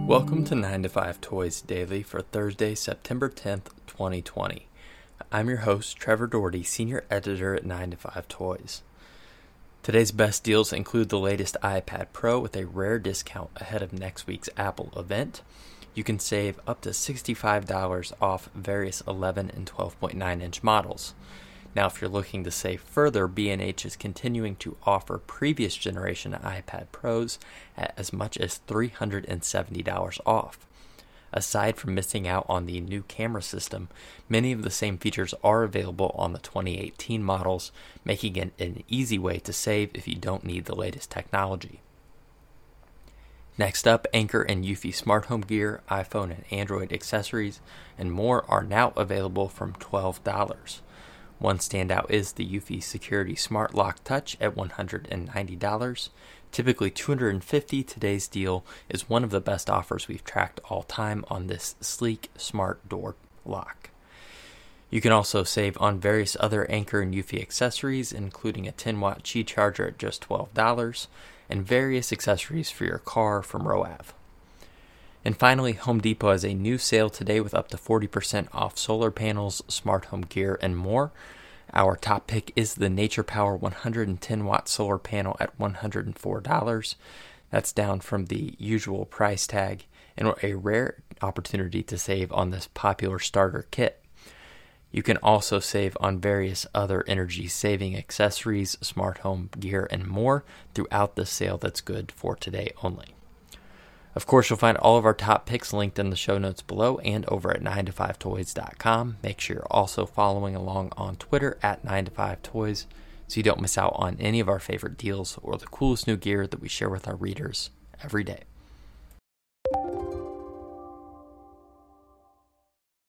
Welcome to 9 to 5 Toys Daily for Thursday, September 10th, 2020. I'm your host, Trevor Doherty, Senior Editor at 9 to 5 Toys. Today's best deals include the latest iPad Pro with a rare discount ahead of next week's Apple event. You can save up to $65 off various 11 and 12.9 inch models. Now, if you're looking to save further, B&H is continuing to offer previous generation iPad Pros at as much as $370 off. Aside from missing out on the new camera system, many of the same features are available on the 2018 models, making it an easy way to save if you don't need the latest technology. Next up, Anker and Eufy smart home gear, iPhone and Android accessories, and more are now available from $12. One standout is the Eufy Security Smart Lock Touch at $190. Typically $250, today's deal is one of the best offers we've tracked all time on this sleek smart door lock. You can also save on various other Anker and Eufy accessories, including a 10-watt Qi charger at just $12, and various accessories for your car from Roav. And finally, Home Depot has a new sale today with up to 40% off solar panels, smart home gear, and more. Our top pick is the Nature Power 110-watt solar panel at $104. That's down from the usual price tag and a rare opportunity to save on this popular starter kit. You can also save on various other energy-saving accessories, smart home gear, and more throughout the sale that's good for today only. Of course, you'll find all of our top picks linked in the show notes below and over at 9to5toys.com. Make sure you're also following along on Twitter at 9to5toys so you don't miss out on any of our favorite deals or the coolest new gear that we share with our readers every day.